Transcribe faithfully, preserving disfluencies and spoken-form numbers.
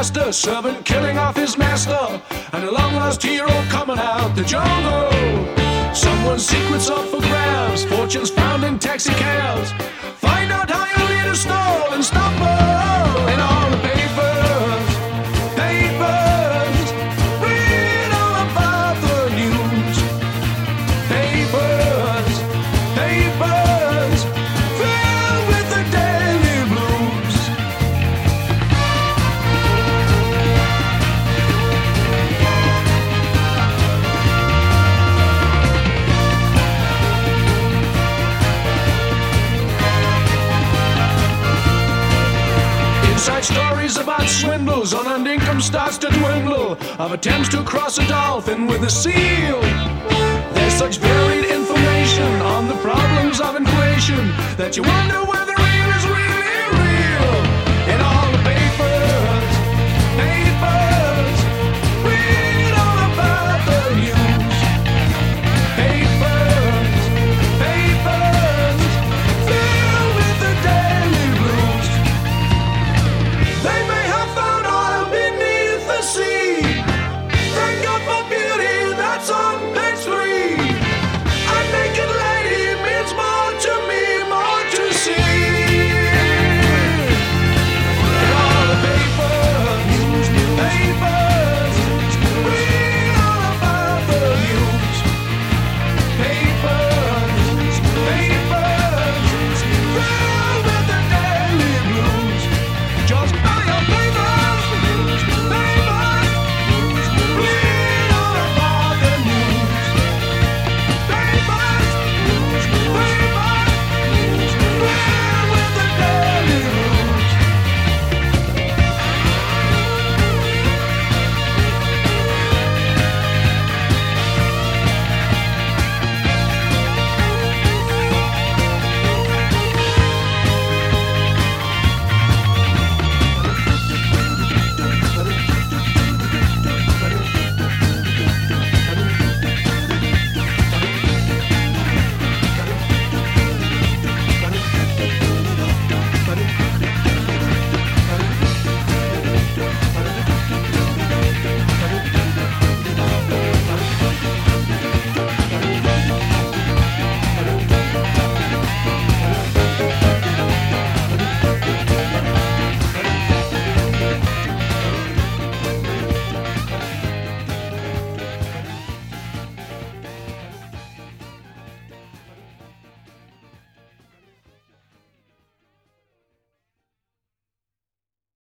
disaster, servant killing off his master, and a long-lost hero coming out the jungle. Someone's secrets up for grabs, fortunes found in taxi cabs. Find out how your leader stole and stumble in all the papers, papers. Read all about the news. Papers, papers, filled with the daily blues. Inside stories about swindles, unearned income starts to dwindle, of attempts to cross a dolphin with a seal. There's such varied information on the problems of inflation that you wonder where